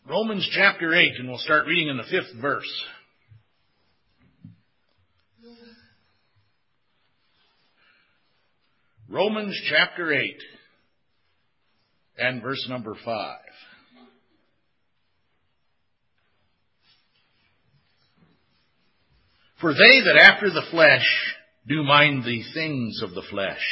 Romans chapter 8, and we'll start reading in the 5th verse. Romans chapter 8 and verse number 5. For they that after the flesh do mind the things of the flesh,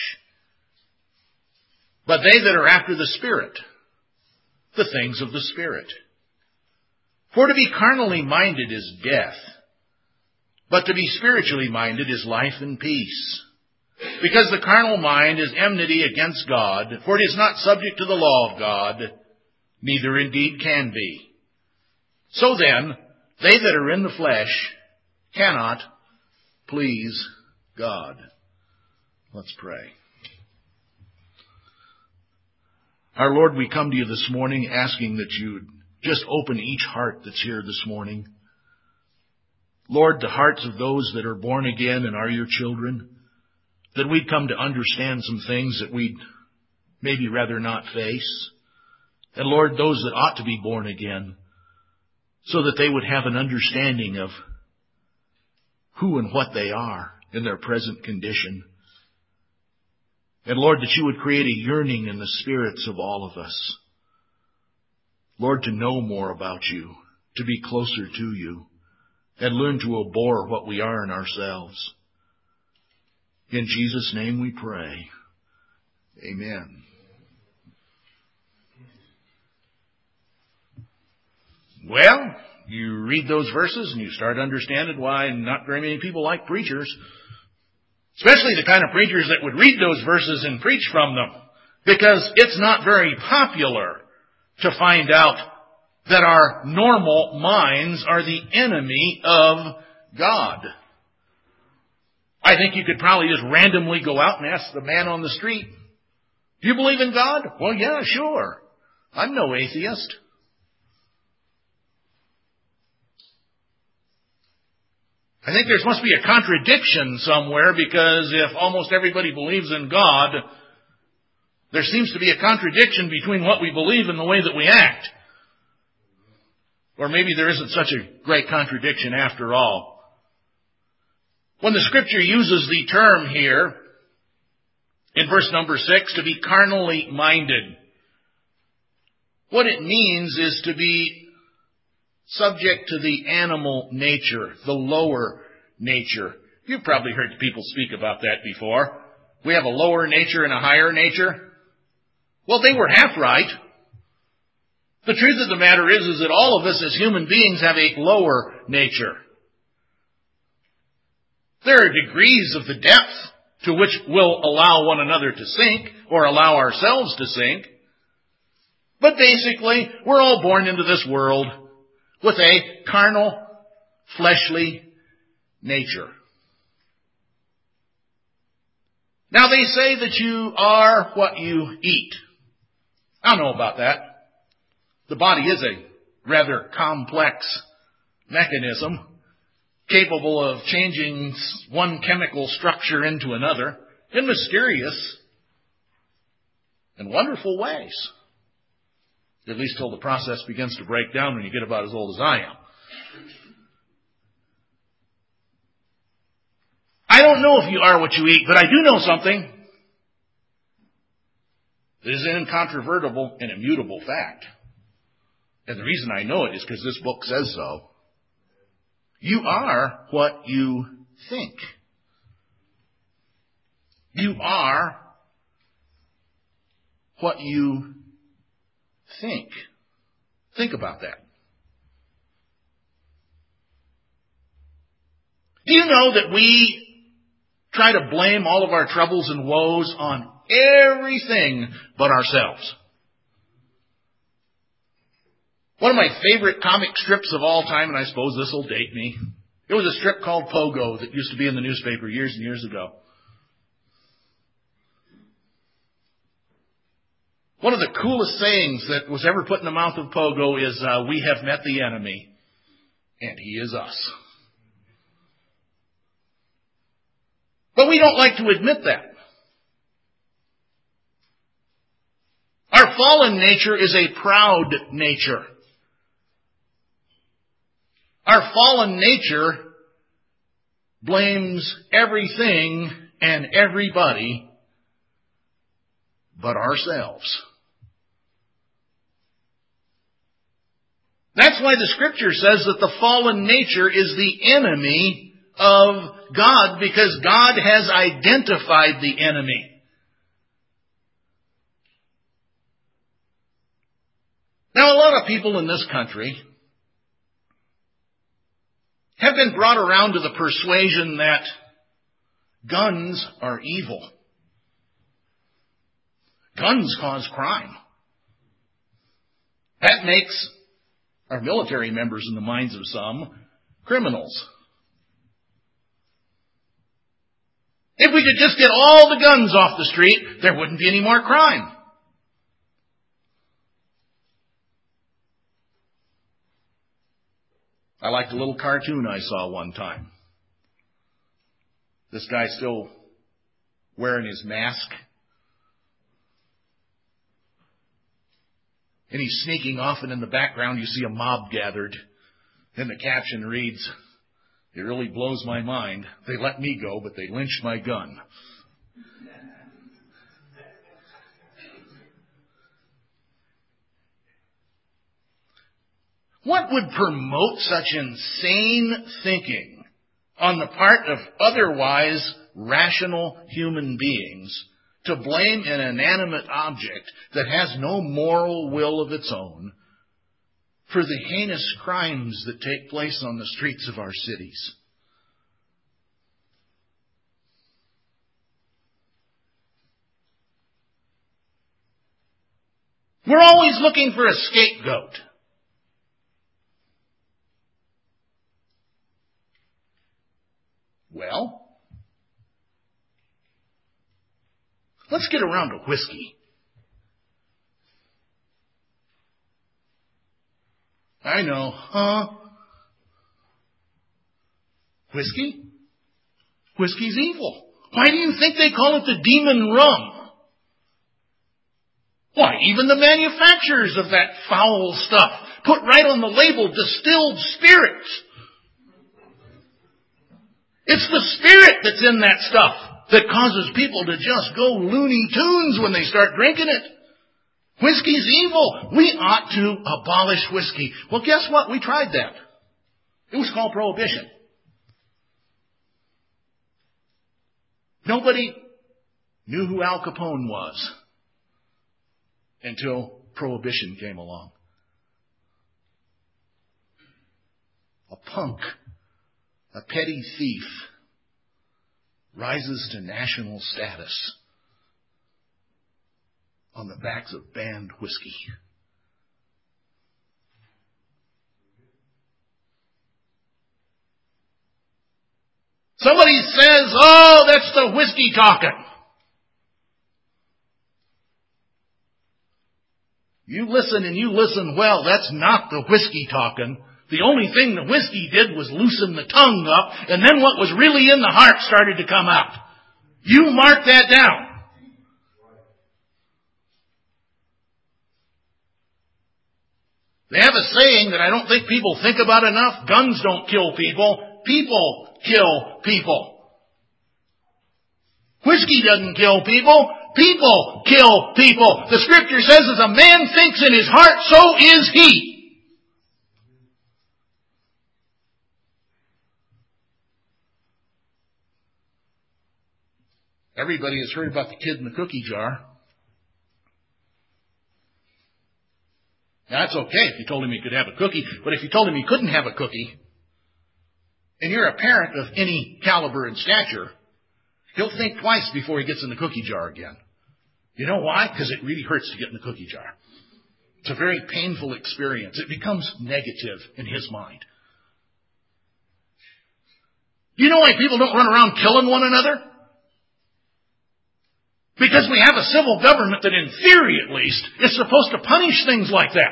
but they that are after the Spirit, the things of the Spirit. For to be carnally minded is death, but to be spiritually minded is life and peace. Because the carnal mind is enmity against God, for it is not subject to the law of God, neither indeed can be. So then, they that are in the flesh cannot please God. Let's pray. Our Lord, we come to you this morning asking that you just open each heart that's here this morning. Lord, the hearts of those that are born again and are your children, that we'd come to understand some things that we'd maybe rather not face. And Lord, those that ought to be born again, so that they would have an understanding of who and what they are in their present condition. And Lord, that you would create a yearning in the spirits of all of us. Lord, to know more about you, to be closer to you, and learn to abhor what we are in ourselves. In Jesus' name we pray. Amen. Well, you read those verses and you start understanding why not very many people like preachers. Especially the kind of preachers that would read those verses and preach from them. Because it's not very popular to find out that our normal minds are the enemy of God. I think you could probably just randomly go out and ask the man on the street, do you believe in God? Well, yeah, sure. I'm no atheist. I think there must be a contradiction somewhere, because if almost everybody believes in God, there seems to be a contradiction between what we believe and the way that we act. Or maybe there isn't such a great contradiction after all. When the Scripture uses the term here, in verse number 6, to be carnally minded, what it means is to be subject to the animal nature, the lower nature. You've probably heard people speak about that before. We have a lower nature and a higher nature. Well, they were half right. The truth of the matter is that all of us as human beings have a lower nature. There are degrees of the depth to which we'll allow one another to sink or allow ourselves to sink. But basically, we're all born into this world with a carnal, fleshly nature. Now they say that you are what you eat. I don't know about that. The body is a rather complex mechanism, capable of changing one chemical structure into another in mysterious and wonderful ways. At least till the process begins to break down when you get about as old as I am. I don't know if you are what you eat, but I do know something that is an incontrovertible and immutable fact. And the reason I know it is because this book says so. You are what you think. You are what you think. Think about that. Do you know that we try to blame all of our troubles and woes on everything but ourselves? One of my favorite comic strips of all time, and I suppose this will date me, it was a strip called Pogo that used to be in the newspaper years and years ago. One of the coolest sayings that was ever put in the mouth of Pogo is, we have met the enemy, and he is us. But we don't like to admit that. Our fallen nature is a proud nature. Our fallen nature blames everything and everybody but ourselves. That's why the Scripture says that the fallen nature is the enemy of God, because God has identified the enemy. Now, a lot of people in this country have been brought around to the persuasion that guns are evil. Guns cause crime. That makes our military members, in the minds of some, criminals. If we could just get all the guns off the street, there wouldn't be any more crime. I liked a little cartoon I saw one time. This guy still wearing his mask. And he's sneaking off, and in the background you see a mob gathered. And the caption reads, "It really blows my mind. They let me go, but they lynched my gun." What would promote such insane thinking on the part of otherwise rational human beings to blame an inanimate object that has no moral will of its own for the heinous crimes that take place on the streets of our cities? We're always looking for a scapegoat. Well, let's get around to whiskey. I know, huh? Whiskey? Whiskey's evil. Why do you think they call it the demon rum? Why, even the manufacturers of that foul stuff put right on the label, distilled spirits. It's the spirit that's in that stuff that causes people to just go Looney Tunes when they start drinking it. Whiskey's evil. We ought to abolish whiskey. Well, guess what? We tried that. It was called Prohibition. Nobody knew who Al Capone was until Prohibition came along. A punk, a petty thief, rises to national status on the backs of banned whiskey. Somebody says, "Oh, that's the whiskey talking." You listen, and you listen well. That's not the whiskey talking. The only thing the whiskey did was loosen the tongue up, and then what was really in the heart started to come out. You mark that down. They have a saying that I don't think people think about enough. Guns don't kill people. People kill people. Whiskey doesn't kill people. People kill people. The Scripture says, as a man thinks in his heart, so is he. Everybody has heard about the kid in the cookie jar. Now, that's okay if you told him he could have a cookie, but if you told him he couldn't have a cookie, and you're a parent of any caliber and stature, he'll think twice before he gets in the cookie jar again. You know why? Because it really hurts to get in the cookie jar. It's a very painful experience. It becomes negative in his mind. Do you know why people don't run around killing one another? Because we have a civil government that, in theory at least, is supposed to punish things like that.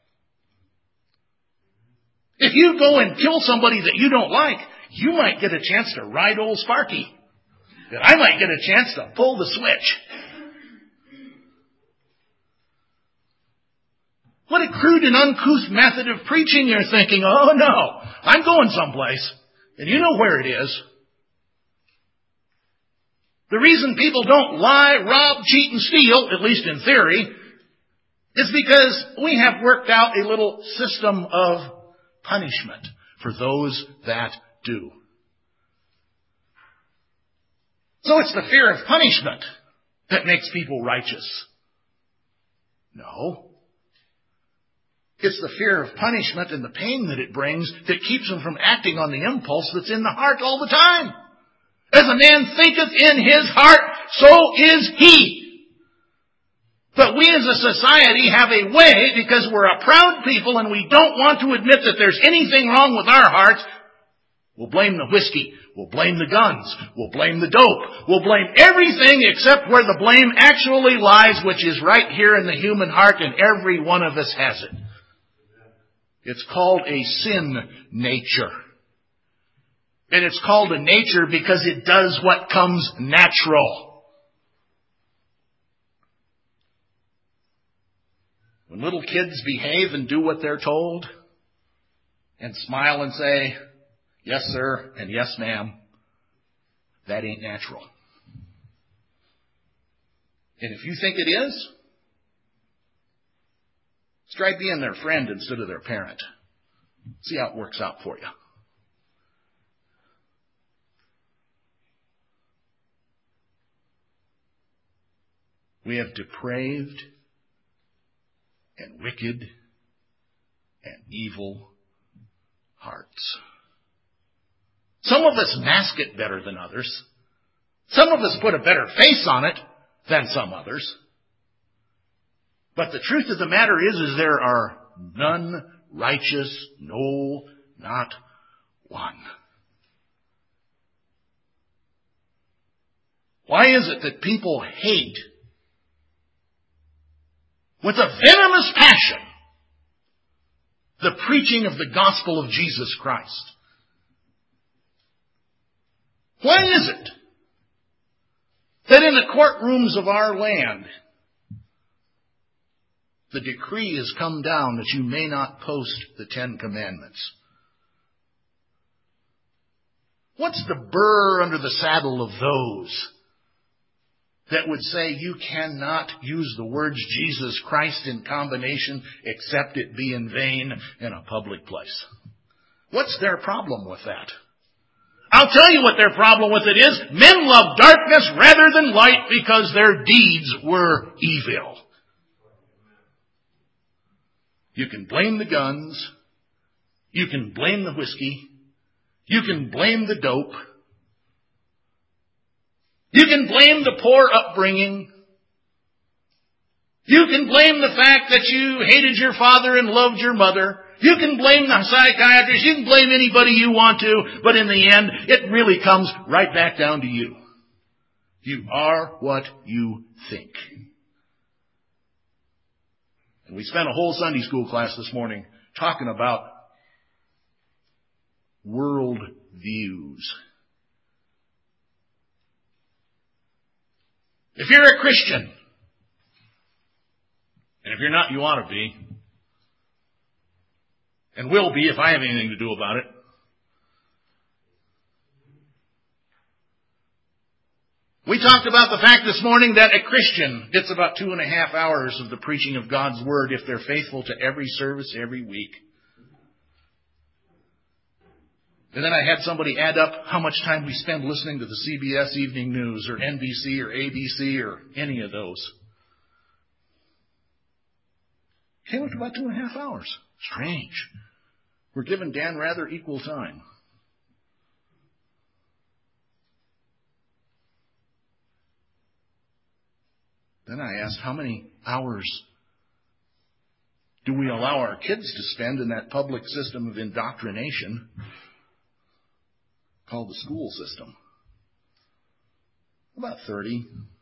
If you go and kill somebody that you don't like, you might get a chance to ride old Sparky. And I might get a chance to pull the switch. What a crude and uncouth method of preaching, you're thinking. Oh no, I'm going someplace. And you know where it is. The reason people don't lie, rob, cheat, and steal, at least in theory, is because we have worked out a little system of punishment for those that do. So it's the fear of punishment that makes people righteous. No. It's the fear of punishment and the pain that it brings that keeps them from acting on the impulse that's in the heart all the time. As a man thinketh in his heart, so is he. But we as a society have a way, because we're a proud people and we don't want to admit that there's anything wrong with our hearts, we'll blame the whiskey, we'll blame the guns, we'll blame the dope, we'll blame everything except where the blame actually lies, which is right here in the human heart, and every one of us has it. It's called a sin nature. And it's called a nature because it does what comes natural. When little kids behave and do what they're told, and smile and say, yes, sir, and yes, ma'am, that ain't natural. And if you think it is, try being their friend instead of their parent. See how it works out for you. We have depraved and wicked and evil hearts. Some of us mask it better than others. Some of us put a better face on it than some others. But the truth of the matter is there are none righteous, no, not one. Why is it that people hate with a venomous passion the preaching of the gospel of Jesus Christ? Why is it that in the courtrooms of our land the decree has come down that you may not post the 10 Commandments? What's the burr under the saddle of those that would say you cannot use the words Jesus Christ in combination except it be in vain in a public place? What's their problem with that? I'll tell you what their problem with it is. Men love darkness rather than light because their deeds were evil. You can blame the guns. You can blame the whiskey. You can blame the dope. You can blame the poor upbringing. You can blame the fact that you hated your father and loved your mother. You can blame the psychiatrist. You can blame anybody you want to. But in the end, it really comes right back down to you. You are what you think. And we spent a whole Sunday school class this morning talking about world views. If you're a Christian, and if you're not, you ought to be, and will be if I have anything to do about it. We talked about the fact this morning that a Christian gets about 2.5 hours of the preaching of God's Word if they're faithful to every service every week. And then I had somebody add up how much time we spend listening to the CBS Evening News or NBC or ABC or any of those. Came up to about 2.5 hours. Strange. We're giving Dan rather equal time. Then I asked, how many hours do we allow our kids to spend in that public system of indoctrination called the school system? About 30.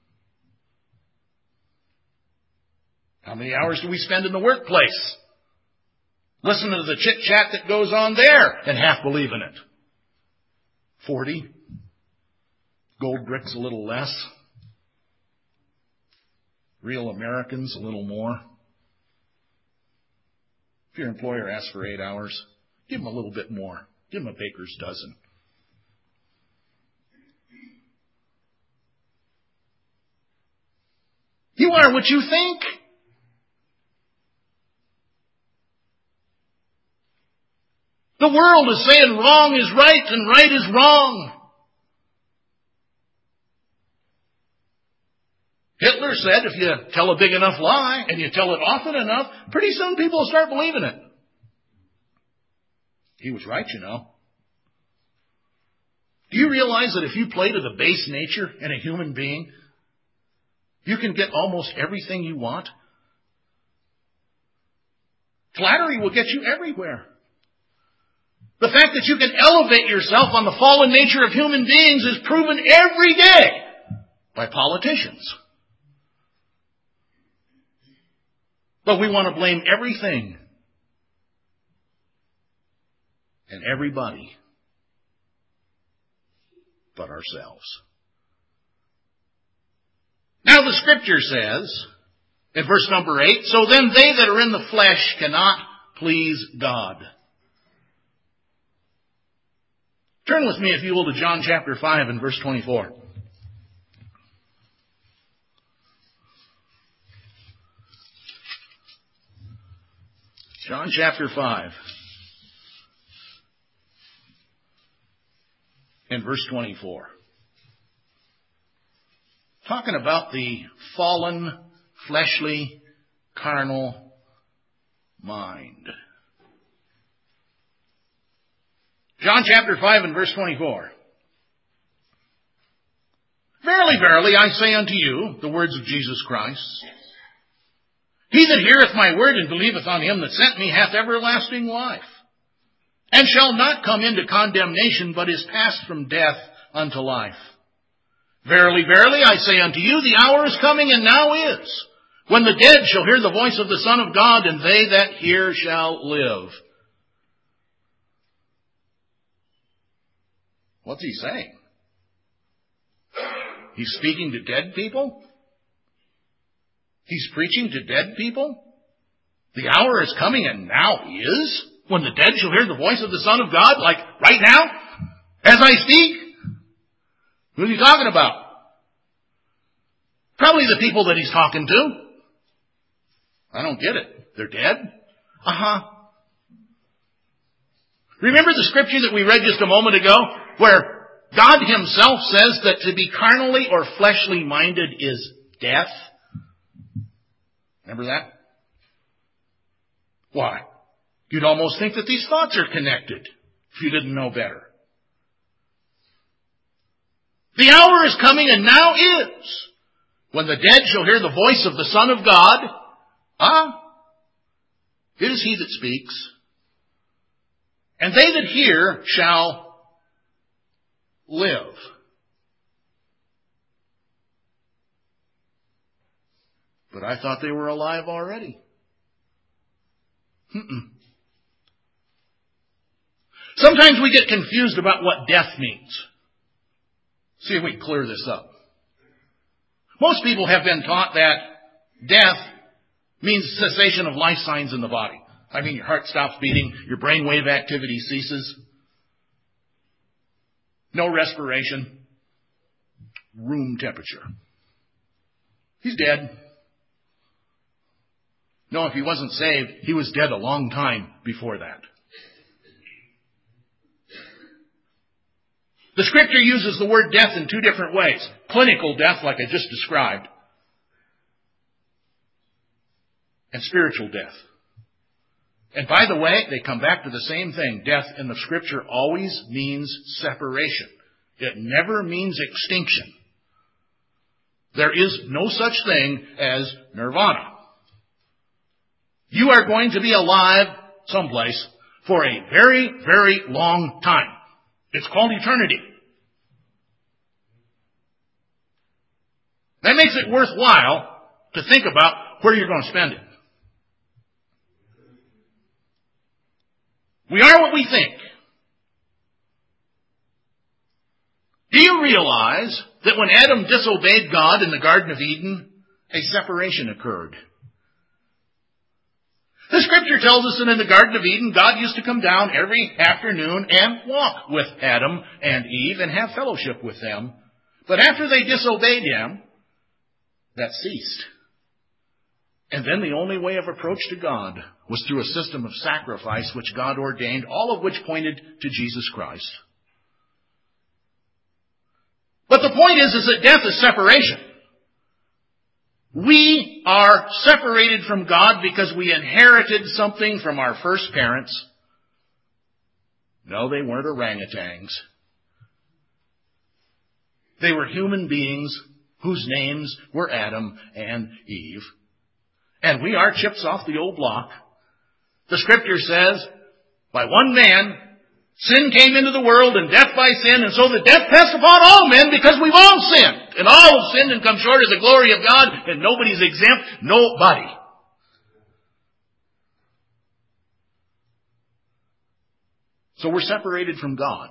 How many hours do we spend in the workplace? Listening to the chit-chat that goes on there and half believe in it. 40. Gold bricks a little less. Real Americans a little more. If your employer asks for 8 hours, give them a little bit more. Give them a baker's dozen. You are what you think. The world is saying wrong is right and right is wrong. Hitler said if you tell a big enough lie and you tell it often enough, pretty soon people will start believing it. He was right, you know. Do you realize that if you play to the base nature in a human being, you can get almost everything you want? Flattery will get you everywhere. The fact that you can elevate yourself on the fallen nature of human beings is proven every day by politicians. But we want to blame everything and everybody but ourselves. Now the Scripture says, in verse number 8, so then they that are in the flesh cannot please God. Turn with me, if you will, to John chapter 5 and verse 24. John chapter 5 and verse 24. Talking about the fallen, fleshly, carnal mind. John chapter 5 and verse 24. Verily, verily, I say unto you, the words of Jesus Christ, he that heareth my word and believeth on him that sent me hath everlasting life, and shall not come into condemnation, but is passed from death unto life. Verily, verily, I say unto you, the hour is coming, and now is, when the dead shall hear the voice of the Son of God, and they that hear shall live. What's he saying? He's speaking to dead people? He's preaching to dead people? The hour is coming, and now is, when the dead shall hear the voice of the Son of God, like right now, as I speak? Who's he talking about? Probably the people that he's talking to. I don't get it. They're dead? Remember the scripture that we read just a moment ago, where God himself says that to be carnally or fleshly minded is death? Remember that? Why? You'd almost think that these thoughts are connected if you didn't know better. The hour is coming, and now is, when the dead shall hear the voice of the Son of God. It is he that speaks. And they that hear shall live. But I thought they were alive already. Sometimes we get confused about what death means. See if we can clear this up. Most people have been taught that death means cessation of life signs in the body. I mean, your heart stops beating, your brainwave activity ceases, no respiration, room temperature. He's dead. No, if he wasn't saved, he was dead a long time before that. The Scripture uses the word death in two different ways. Clinical death, like I just described, and spiritual death. And by the way, they come back to the same thing. Death in the Scripture always means separation. It never means extinction. There is no such thing as nirvana. You are going to be alive someplace for a very, very long time. It's called eternity. That makes it worthwhile to think about where you're going to spend it. We are what we think. Do you realize that when Adam disobeyed God in the Garden of Eden, a separation occurred? The Scripture tells us that in the Garden of Eden, God used to come down every afternoon and walk with Adam and Eve and have fellowship with them. But after they disobeyed Him, that ceased. And then the only way of approach to God was through a system of sacrifice which God ordained, all of which pointed to Jesus Christ. But the point is that death is separation. We are separated from God because we inherited something from our first parents. No, they weren't orangutans. They were human beings whose names were Adam and Eve. And we are chips off the old block. The Scripture says, by one man, sin came into the world, and death by sin, and so the death passed upon all men because we've all sinned. And all have sinned and come short of the glory of God, and nobody's exempt. Nobody. So we're separated from God.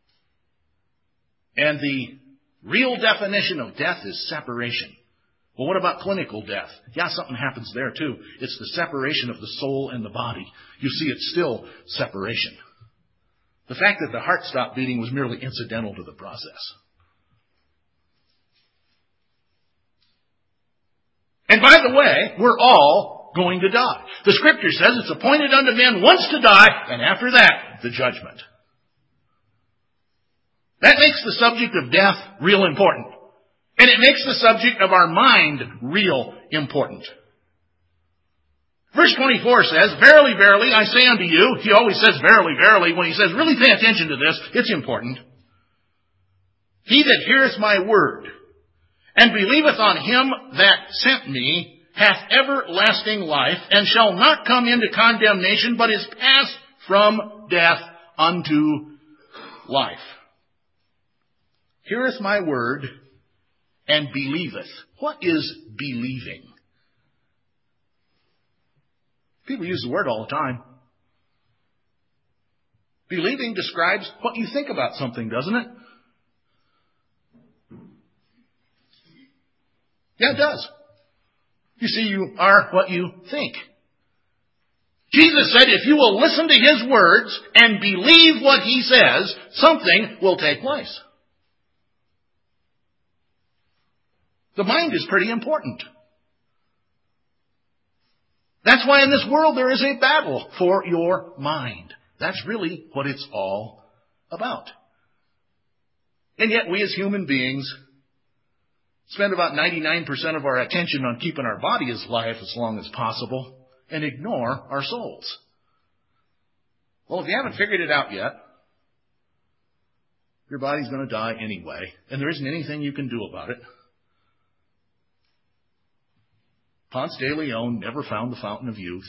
And the real definition of death is separation. Well, what about clinical death? Yeah, something happens there too. It's the separation of the soul and the body. You see, it's still separation. The fact that the heart stopped beating was merely incidental to the process. And by the way, we're all going to die. The Scripture says it's appointed unto men once to die, and after that, the judgment. That makes the subject of death real important. And it makes the subject of our mind real important. Verse 24 says, Verily, verily, I say unto you. He always says verily, verily. When he says, really pay attention to this, it's important. He that heareth my word, and believeth on him that sent me, hath everlasting life, and shall not come into condemnation, but is passed from death unto life. Heareth my word, and believeth. What is believing? People use the word all the time. Believing describes what you think about something, doesn't it? Yeah, it does. You see, you are what you think. Jesus said, if you will listen to His words and believe what He says, something will take place. The mind is pretty important. That's why in this world there is a battle for your mind. That's really what it's all about. And yet we as human beings spend about 99% of our attention on keeping our body alive as long as possible and ignore our souls. Well, if you haven't figured it out yet, your body's going to die anyway, and there isn't anything you can do about it. Ponce de Leon never found the fountain of youth,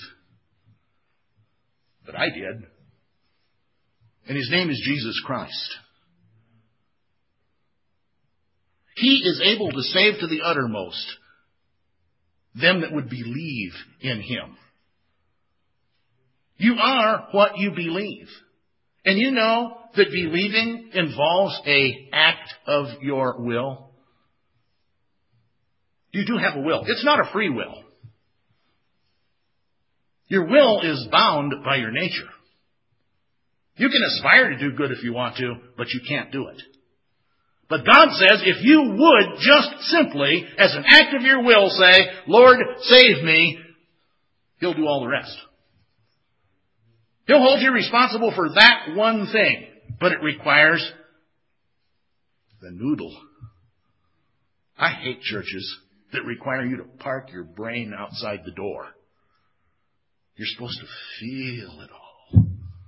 but I did. And His name is Jesus Christ. He is able to save to the uttermost them that would believe in Him. You are what you believe. And you know that believing involves an act of your will. You do have a will. It's not a free will. Your will is bound by your nature. You can aspire to do good if you want to, but you can't do it. But God says if you would just simply, as an act of your will, say, Lord, save me, He'll do all the rest. He'll hold you responsible for that one thing, but it requires the noodle. I hate churches that require you to park your brain outside the door. You're supposed to feel it all.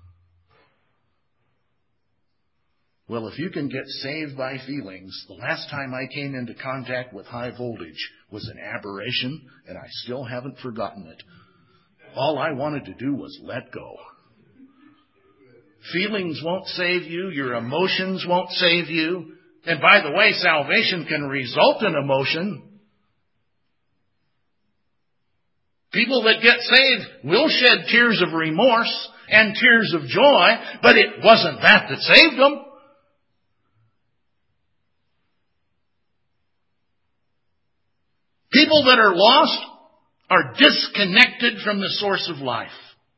Well, if you can get saved by feelings, the last time I came into contact with high voltage was an aberration, and I still haven't forgotten it. All I wanted to do was let go. Feelings won't save you. Your emotions won't save you. And by the way, salvation can result in emotion. People that get saved will shed tears of remorse and tears of joy, but it wasn't that saved them. People that are lost are disconnected from the source of life.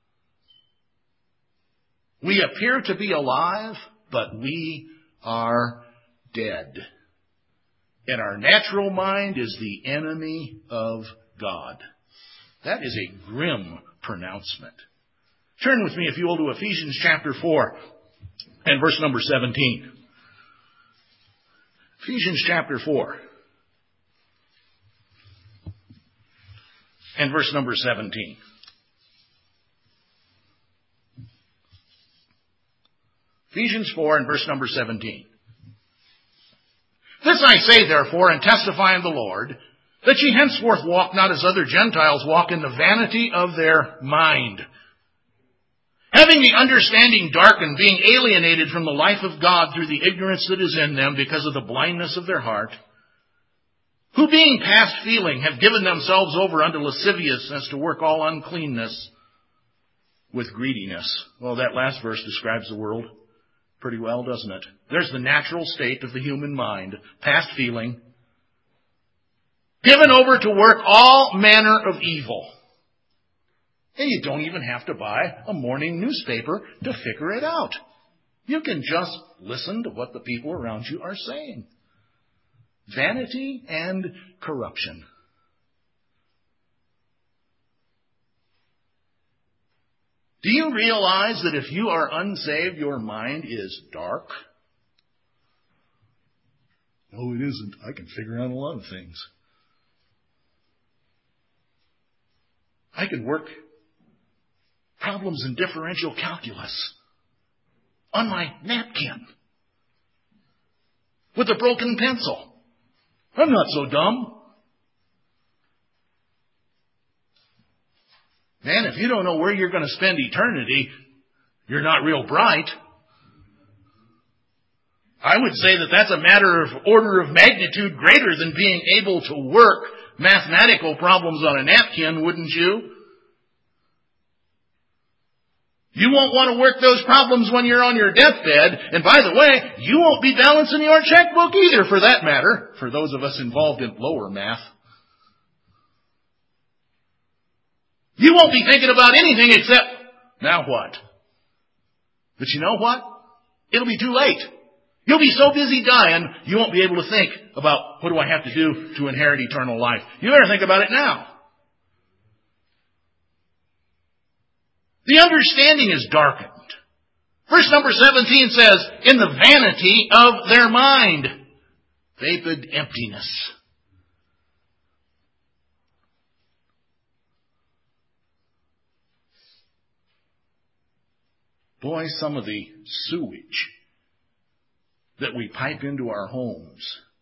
We appear to be alive, but we are dead. And our natural mind is the enemy of God. That is a grim pronouncement. Turn with me, if you will, to Ephesians chapter 4 and verse number 17. Ephesians chapter 4 and verse number 17. Ephesians 4 and verse number 17. This I say, therefore, and testify in the Lord, that ye henceforth walk not as other Gentiles walk in the vanity of their mind, having the understanding darkened, being alienated from the life of God through the ignorance that is in them because of the blindness of their heart, who being past feeling have given themselves over unto lasciviousness to work all uncleanness with greediness. Well, that last verse describes the world pretty well, doesn't it? There's the natural state of the human mind, past feeling, given over to work all manner of evil. And you don't even have to buy a morning newspaper to figure it out. You can just listen to what the people around you are saying. Vanity and corruption. Do you realize that if you are unsaved, your mind is dark? No, it isn't. I can figure out a lot of things. I can work problems in differential calculus on my napkin with a broken pencil. I'm not so dumb. Man, if you don't know where you're going to spend eternity, you're not real bright. I would say that that's a matter of order of magnitude greater than being able to work mathematical problems on a napkin, wouldn't you? You won't want to work those problems when you're on your deathbed. And by the way, you won't be balancing your checkbook either, for that matter, for those of us involved in lower math. You won't be thinking about anything except, now what? But you know what? It'll be too late. You'll be so busy dying, you won't be able to think about, what do I have to do to inherit eternal life? You better think about it now. The understanding is darkened. Verse number 17 says, in the vanity of their mind, vapid emptiness. Boy, some of the sewage that we pipe into our homes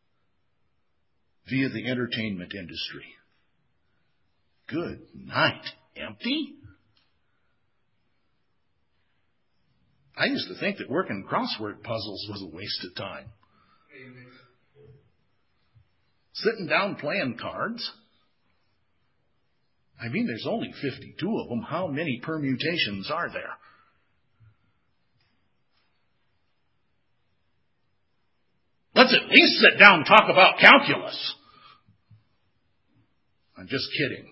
via the entertainment industry. Good night. Empty? I used to think that working crossword puzzles was a waste of time. Amen. Sitting down playing cards. I mean, there's only 52 of them. How many permutations are there? Let's at least sit down and talk about calculus. I'm just kidding.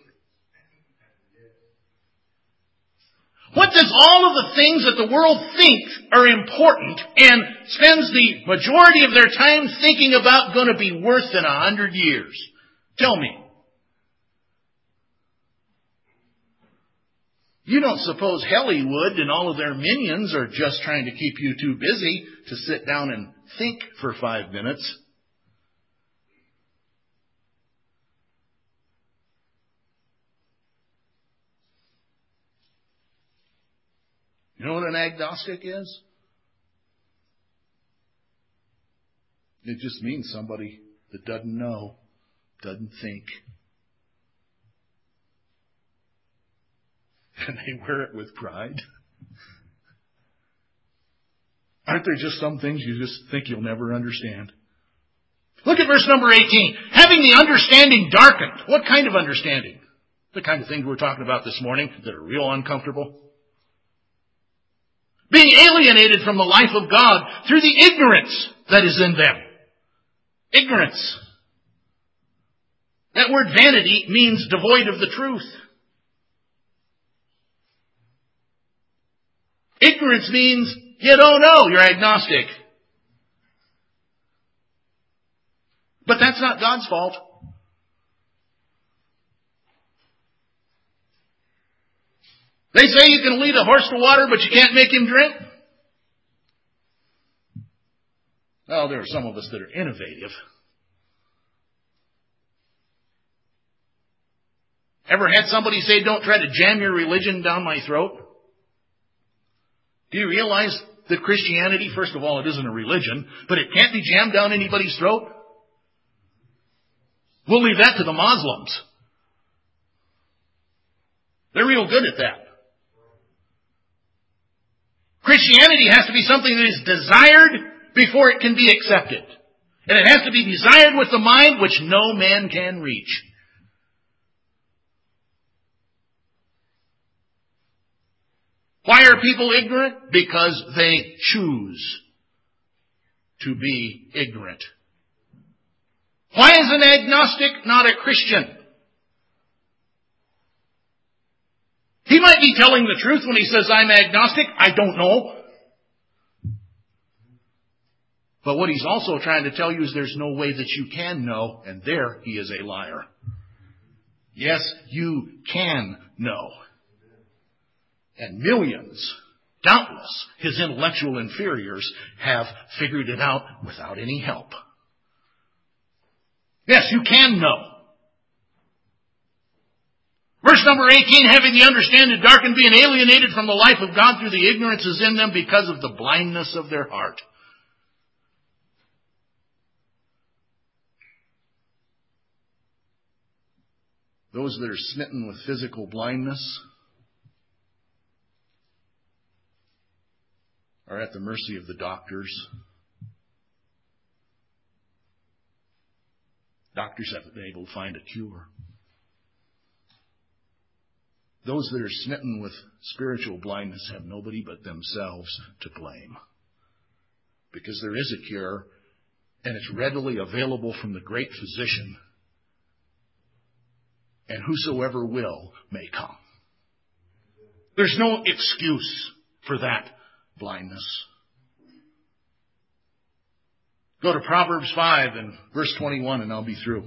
What does all of the things that the world thinks are important and spends the majority of their time thinking about going to be worth in 100 years? Tell me. You don't suppose Hollywood and all of their minions are just trying to keep you too busy to sit down and think for 5 minutes? You know what an agnostic is? It just means somebody that doesn't know, doesn't think. And they wear it with pride. Aren't there just some things you just think you'll never understand? Look at verse number 18. Having the understanding darkened. What kind of understanding? The kind of things we're talking about this morning that are real uncomfortable. Being alienated from the life of God through the ignorance that is in them. Ignorance. That word vanity means devoid of the truth. Ignorance means you don't know. You're agnostic. But that's not God's fault. They say you can lead a horse to water, but you can't make him drink. Well, there are some of us that are innovative. Ever had somebody say, don't try to jam your religion down my throat? Do you realize that Christianity, first of all, it isn't a religion, but it can't be jammed down anybody's throat? We'll leave that to the Muslims. They're real good at that. Christianity has to be something that is desired before it can be accepted. And it has to be desired with the mind which no man can reach. Why are people ignorant? Because they choose to be ignorant. Why is an agnostic not a Christian? He might be telling the truth when he says, I'm agnostic. I don't know. But what he's also trying to tell you is there's no way that you can know, and there he is a liar. Yes, you can know. And millions, doubtless, his intellectual inferiors have figured it out without any help. Yes, you can know. Verse number 18, having the understanding darkened, being alienated from the life of God through the ignorances in them because of the blindness of their heart. Those that are smitten with physical blindness are at the mercy of the doctors. Doctors haven't been able to find a cure. Those that are smitten with spiritual blindness have nobody but themselves to blame. Because there is a cure, and it's readily available from the great physician. And whosoever will may come. There's no excuse for that blindness. Go to Proverbs 5 and verse 21 and I'll be through.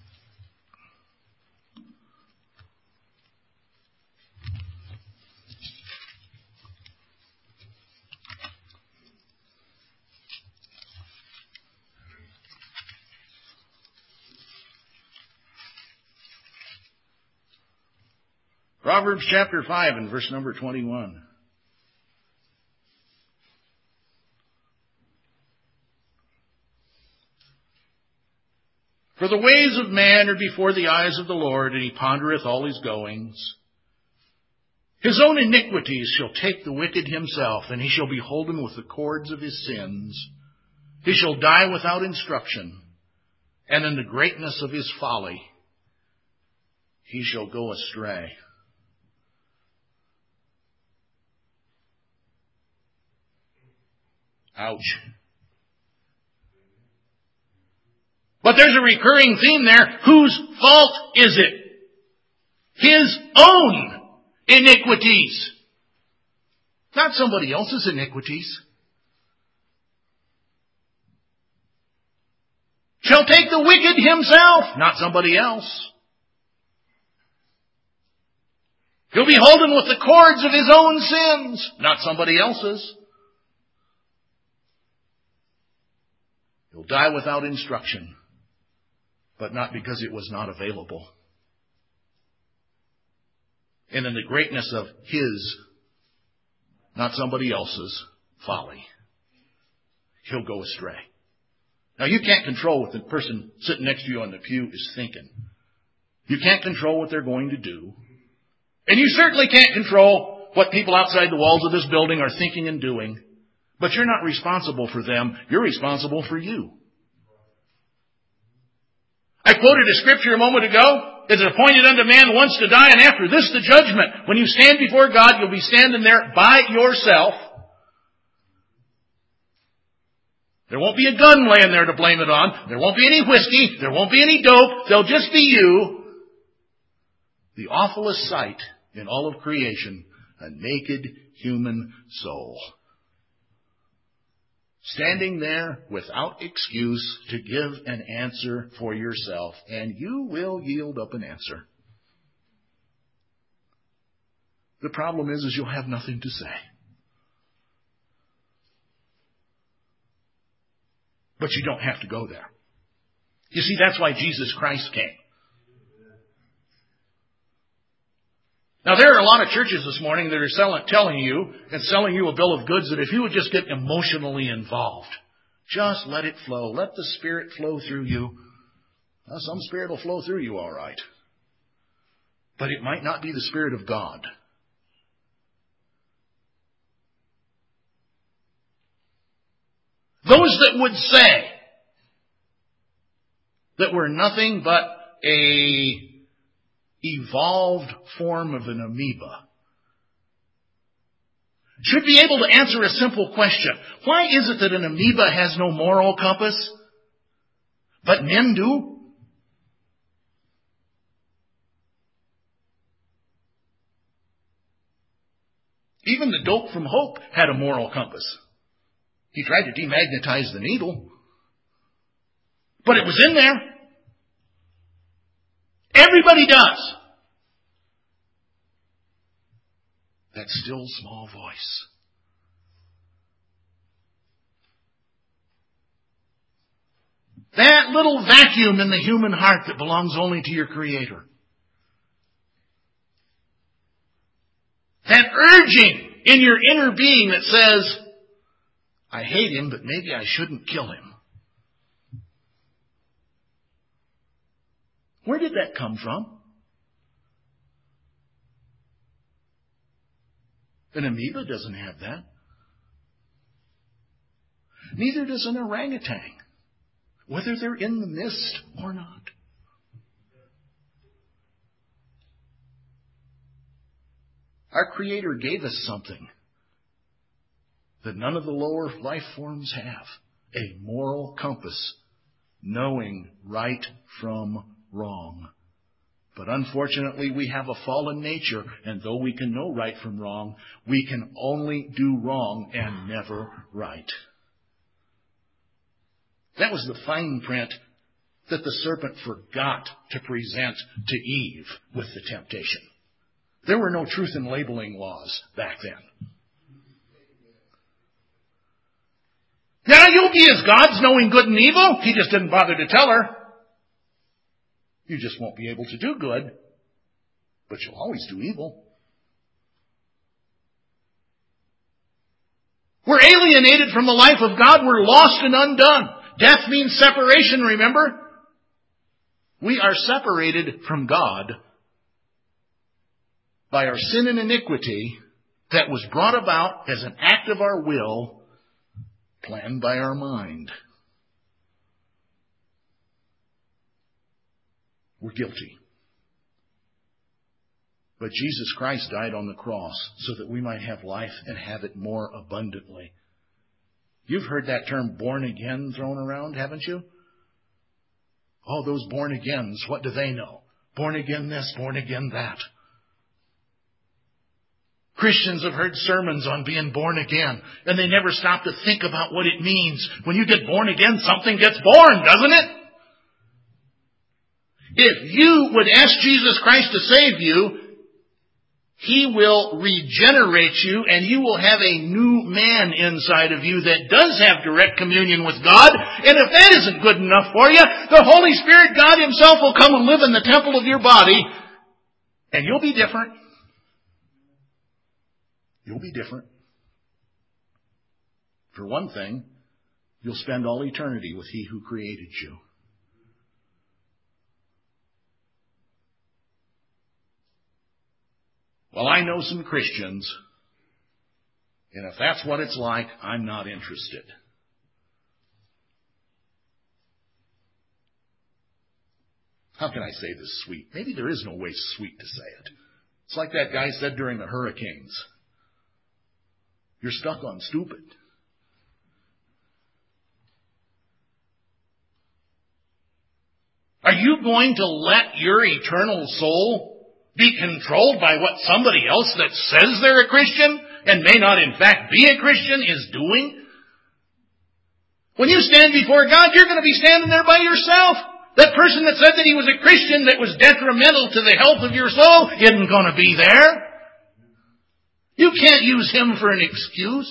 Proverbs chapter 5 and verse number 21. For the ways of man are before the eyes of the Lord, and he pondereth all his goings. His own iniquities shall take the wicked himself, and he shall be holden with the cords of his sins. He shall die without instruction, and in the greatness of his folly he shall go astray. Ouch. But there's a recurring theme there. Whose fault is it? His own iniquities. Not somebody else's iniquities. Shall take the wicked himself, not somebody else. He'll be holden with the cords of his own sins, not somebody else's. He'll die without instruction, but not because it was not available. And in the greatness of his, not somebody else's, folly, he'll go astray. Now, you can't control what the person sitting next to you on the pew is thinking. You can't control what they're going to do. And you certainly can't control what people outside the walls of this building are thinking and doing. But you're not responsible for them. You're responsible for you. I quoted a scripture a moment ago. It is appointed unto man once to die, and after this the judgment. When you stand before God, you'll be standing there by yourself. There won't be a gun laying there to blame it on. There won't be any whiskey. There won't be any dope. There'll just be you. The awfulest sight in all of creation, a naked human soul. Standing there without excuse to give an answer for yourself, and you will yield up an answer. The problem is you'll have nothing to say. But you don't have to go there. You see, that's why Jesus Christ came. Now, there are a lot of churches this morning that are selling you a bill of goods that if you would just get emotionally involved, just let it flow. Let the Spirit flow through you. Well, some Spirit will flow through you all right. But it might not be the Spirit of God. Those that would say that we're nothing but a evolved form of an amoeba should be able to answer a simple question. Why is it that an amoeba has no moral compass, but men do? Even the dope from Hope had a moral compass. He tried to demagnetize the needle, but it was in there. Everybody does. That still small voice. That little vacuum in the human heart that belongs only to your Creator. That urging in your inner being that says, I hate him, but maybe I shouldn't kill him. Where did that come from? An amoeba doesn't have that. Neither does an orangutan, whether they're in the mist or not. Our Creator gave us something that none of the lower life forms have. A moral compass, knowing right from wrong. But unfortunately, we have a fallen nature, and though we can know right from wrong, we can only do wrong and never right. That was the fine print that the serpent forgot to present to Eve with the temptation. There were no truth in labeling laws back then. Now you'll be as gods, knowing good and evil. He just didn't bother to tell her. You just won't be able to do good, but you'll always do evil. We're alienated from the life of God. We're lost and undone. Death means separation, remember? We are separated from God by our sin and iniquity that was brought about as an act of our will, planned by our mind. We're guilty. But Jesus Christ died on the cross so that we might have life and have it more abundantly. You've heard that term born again thrown around, haven't you? Oh, those born agains, what do they know? Born again this, born again that. Christians have heard sermons on being born again, and they never stop to think about what it means. When you get born again, something gets born, doesn't it? If you would ask Jesus Christ to save you, He will regenerate you, and you will have a new man inside of you that does have direct communion with God. And if that isn't good enough for you, the Holy Spirit, God Himself, will come and live in the temple of your body, and you'll be different. You'll be different. For one thing, you'll spend all eternity with He who created you. Well, I know some Christians, and if that's what it's like, I'm not interested. How can I say this sweet? Maybe there is no way sweet to say it. It's like that guy said during the hurricanes. You're stuck on stupid. you going to let your eternal soul be controlled by what somebody else that says they're a Christian and may not in fact be a Christian is doing? When you stand before God, you're going to be standing there by yourself. That person that said that he was a Christian that was detrimental to the health of your soul isn't going to be there. You can't use him for an excuse.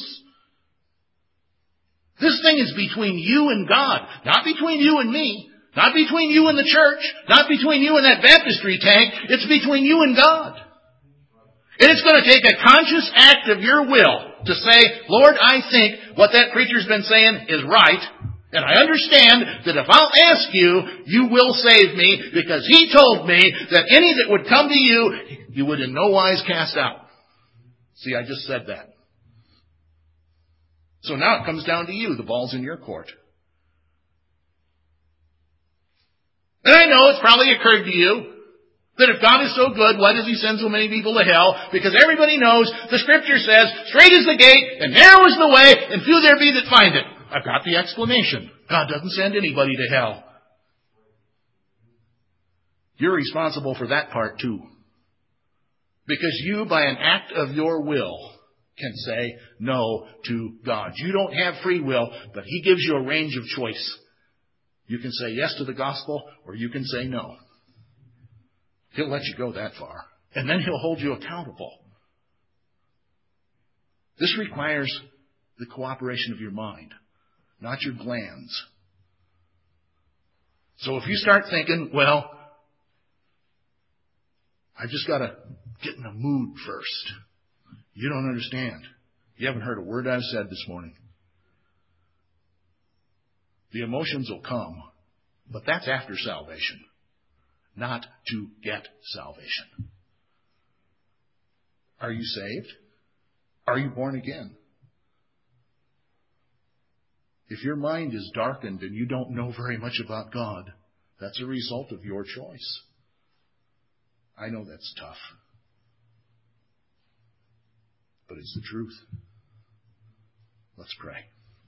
This thing is between you and God, not between you and me, not between you and the church, not between you and that baptistry tank. It's between you and God. And it's going to take a conscious act of your will to say, Lord, I think what that preacher's been saying is right. And I understand that if I'll ask you, you will save me, because he told me that any that would come to you, you would in no wise cast out. See, I just said that. So now it comes down to you. The ball's in your court. And I know it's probably occurred to you that if God is so good, why does he send so many people to hell? Because everybody knows the Scripture says, straight is the gate, and narrow is the way, and few there be that find it. I've got the explanation. God doesn't send anybody to hell. You're responsible for that part too. Because you, by an act of your will, can say no to God. You don't have free will, but he gives you a range of choice. You can say yes to the gospel, or you can say no. He'll let you go that far. And then he'll hold you accountable. This requires the cooperation of your mind, not your glands. So if you start thinking, well, I've just got to get in a mood first. You don't understand. You haven't heard a word I've said this morning. The emotions will come, but that's after salvation, not to get salvation. Are you saved? Are you born again? If your mind is darkened and you don't know very much about God, that's a result of your choice. I know that's tough, but it's the truth. Let's pray.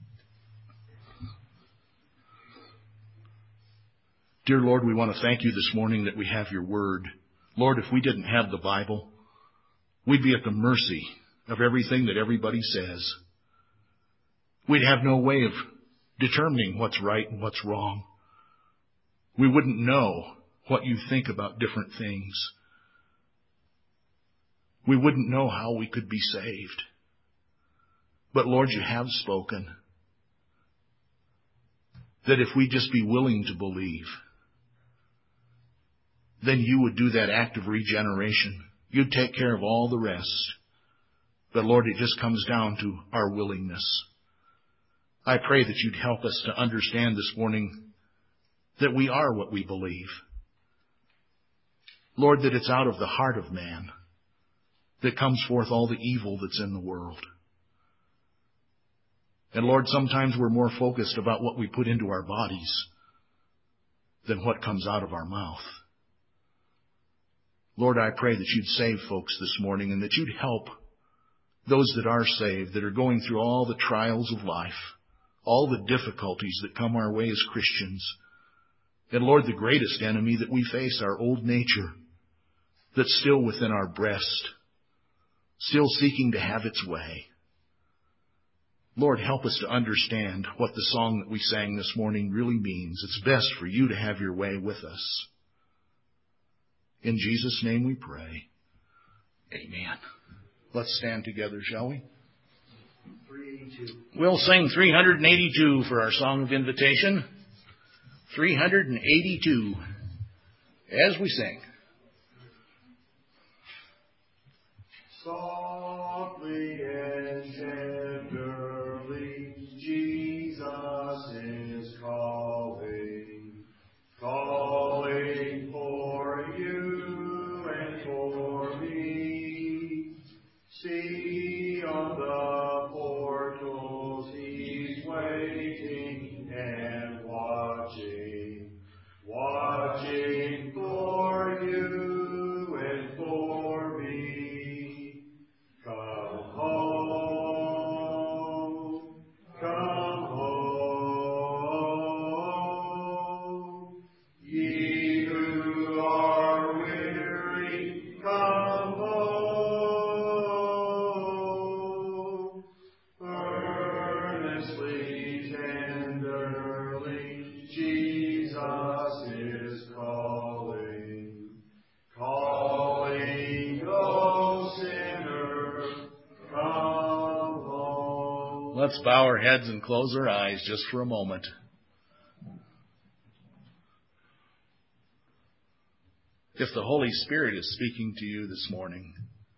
Dear Lord, we want to thank you this morning that we have your word. Lord, if we didn't have the Bible, we'd be at the mercy of everything that everybody says. We'd have no way of determining what's right and what's wrong. We wouldn't know what you think about different things. We wouldn't know how we could be saved. But Lord, you have spoken that if we just be willing to believe, then you would do that act of regeneration. You'd take care of all the rest. But Lord, it just comes down to our willingness. I pray that you'd help us to understand this morning that we are what we believe. Lord, that it's out of the heart of man that comes forth all the evil that's in the world. And Lord, sometimes we're more focused about what we put into our bodies than what comes out of our mouth. Lord, I pray that you'd save folks this morning and that you'd help those that are saved, that are going through all the trials of life, all the difficulties that come our way as Christians. And Lord, the greatest enemy that we face, our old nature, that's still within our breast, still seeking to have its way. Lord, help us to understand what the song that we sang this morning really means. It's best for you to have your way with us. In Jesus' name we pray. Amen. Let's stand together, shall we? 382. We'll sing 382 for our song of invitation. 382 as we sing. Softly and tenderly, Jesus is calling, calling for you and for me. See on the portals he's waiting and watching, watching for you and for me. earnestly, tenderly, Jesus is calling. Calling, O sinner, come home. Let's bow our heads and close our eyes just for a moment. If the Holy Spirit is speaking to you this morning,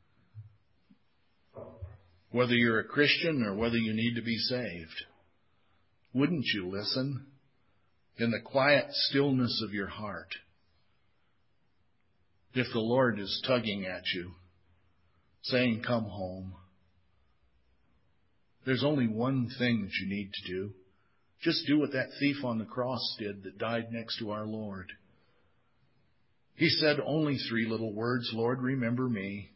whether you're a Christian or whether you need to be saved, wouldn't you listen in the quiet stillness of your heart? If the Lord is tugging at you, saying, come home, there's only one thing that you need to do. Just do what that thief on the cross did that died next to our Lord. He said only 3 little words, Lord, remember me.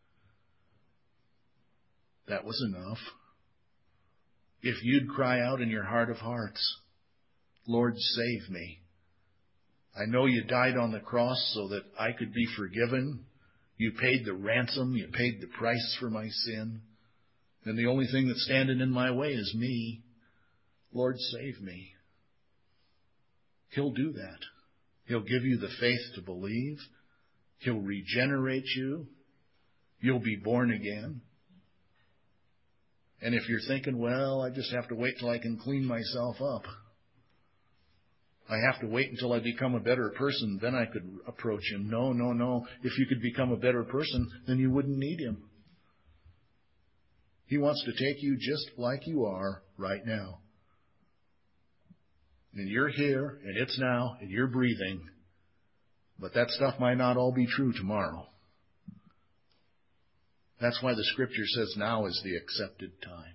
That was enough. If you'd cry out in your heart of hearts, Lord, save me. I know you died on the cross so that I could be forgiven. You paid the ransom. You paid the price for my sin. And the only thing that's standing in my way is me. Lord, save me. He'll do that. He'll give you the faith to believe. He'll regenerate you. You'll be born again. And if you're thinking, well, I just have to wait till I can clean myself up. I have to wait until I become a better person, then I could approach Him. No. If you could become a better person, then you wouldn't need Him. He wants to take you just like you are right now. And you're here, and it's now, and you're breathing. But that stuff might not all be true tomorrow. That's why the Scripture says now is the accepted time.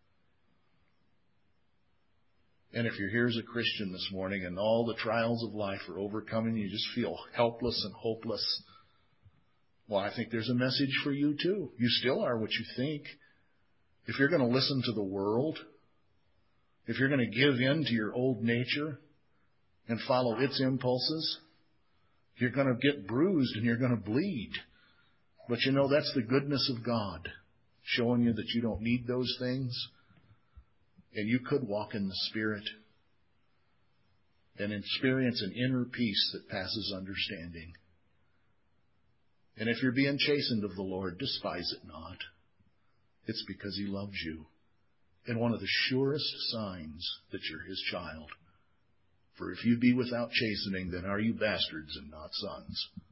And if you're here as a Christian this morning and all the trials of life are overcoming, you just feel helpless and hopeless, well, I think there's a message for you too. You still are what you think. If you're going to listen to the world, if you're going to give in to your old nature and follow its impulses, you're going to get bruised and you're going to bleed. But you know, that's the goodness of God, showing you that you don't need those things. And you could walk in the Spirit and experience an inner peace that passes understanding. And if you're being chastened of the Lord, despise it not. It's because He loves you. And one of the surest signs that you're His child. For if you be without chastening, then are you bastards and not sons.